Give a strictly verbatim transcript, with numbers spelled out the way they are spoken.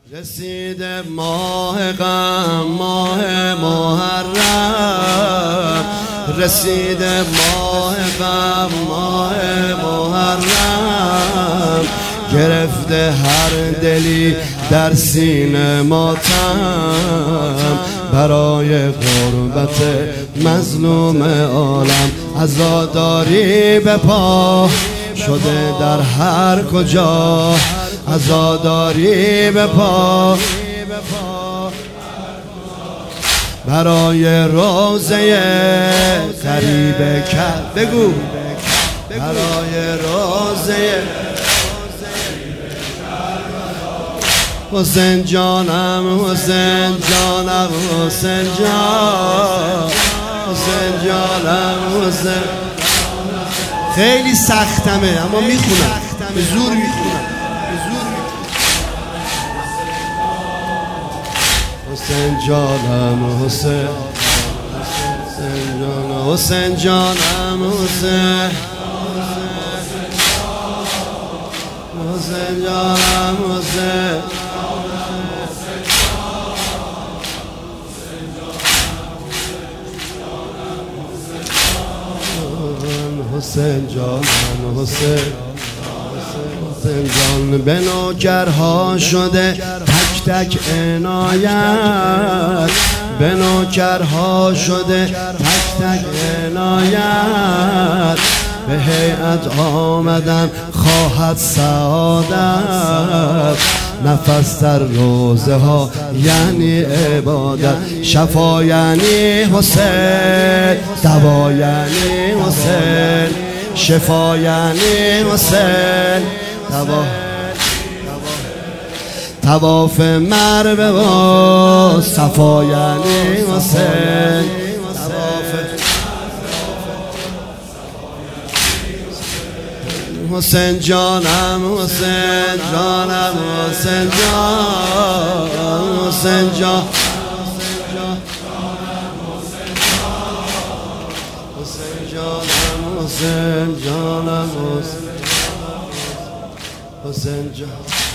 رسید ماه غم ماه محرم، رسید ماه غم ماه محرم، گرفته هر دلی در سینه ماتم، برای غربت مظلوم عالم عزاداری به پا شده در هر کجا، عزاداری به پا برای روزه غریب کرد. بگو برای روزه حسین جانم، حسین جانم، حسین جان، حسین جانم، حسین. خیلی سختمه اما میخونم، به زور میخونم. حسین جانم، حسین، حسین جانم، حسین جانم، حسین، حسین جانم، حسین، حسین جانم، حسین، حسین جان. به نوکرها شده تک تک عنایت، به نوکرها شده تک تک عنایت، به هیئت آمدن خواهد سعادت، نفس در روزه ها یعنی عبادت، شفا یعنی حسین، دوا یعنی حسین، شفا یعنی حسین، دوا. طواف مروه و صفا یعنی حسین، حسین جانم، حسین جانم، حسین جان، حسین جان، حسین جانم، حسین جانم، حسین جان.